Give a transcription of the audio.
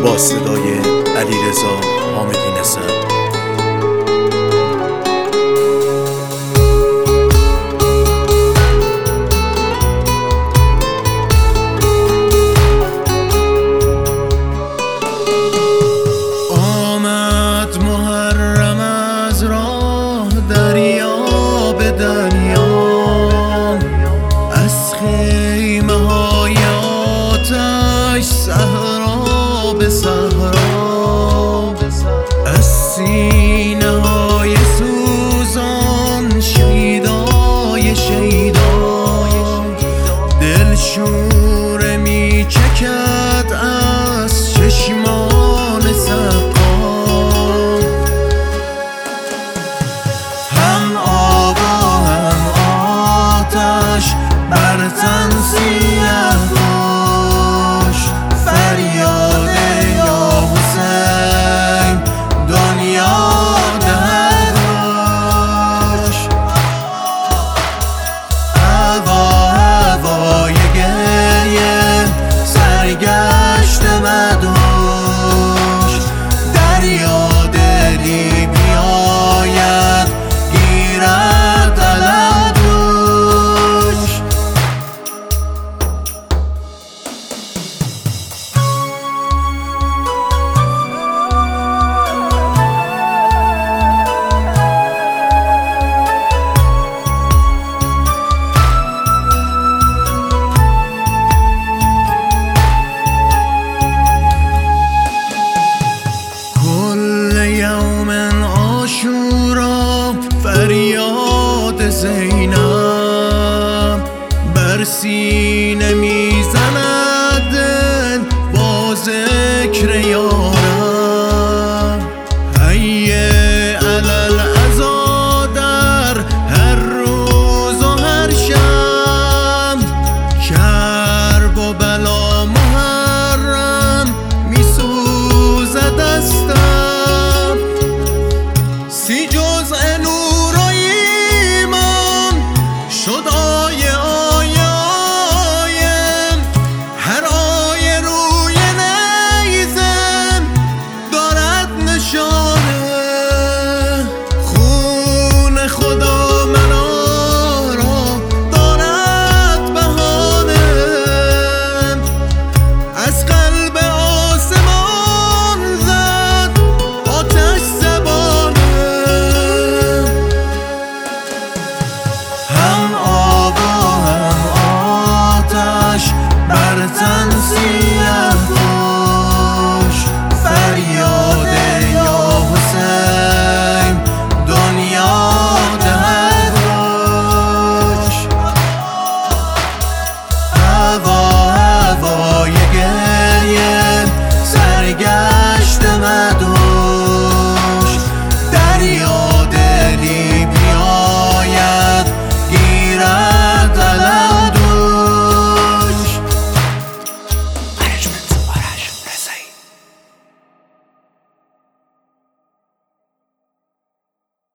با صدای علیرضا حامدی نژاد. آمد محرم از راه دریا به دریا، از خیمه های آتش صحرا به صحرا، از سینه های سوزان شیدای شیدا، دل شوره می چکد از چشمان سقا، هم آب و هم آتش بر تن سیه پوش، فریاد یا حسین دنیا دهد روش، هوای گریه سرگشت مدوش، دریا دلی بیاید گیرد علم دوش. یوم عاشورا فریاد زینب بر سینه میزند